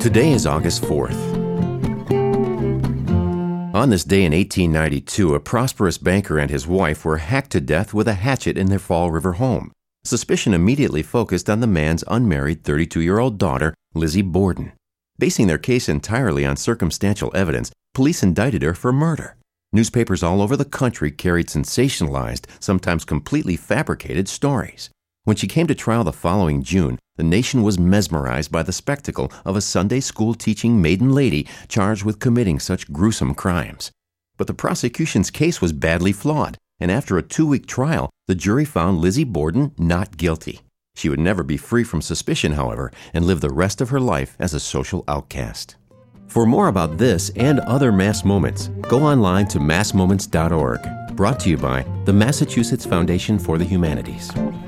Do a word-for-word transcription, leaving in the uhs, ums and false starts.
Today is August fourth. On this day in eighteen ninety-two, a prosperous banker and his wife were hacked to death with a hatchet in their Fall River home. Suspicion immediately focused on the man's unmarried thirty-two-year-old daughter, Lizzie Borden. Basing their case entirely on circumstantial evidence, police indicted her for murder. Newspapers all over the country carried sensationalized, sometimes completely fabricated stories. When she came to trial the following June, the nation was mesmerized by the spectacle of a Sunday school teaching maiden lady charged with committing such gruesome crimes. But the prosecution's case was badly flawed, and after a two-week trial, the jury found Lizzie Borden not guilty. She would never be free from suspicion, however, and live the rest of her life as a social outcast. For more about this and other mass moments, go online to mass moments dot org. Brought to you by the Massachusetts Foundation for the Humanities.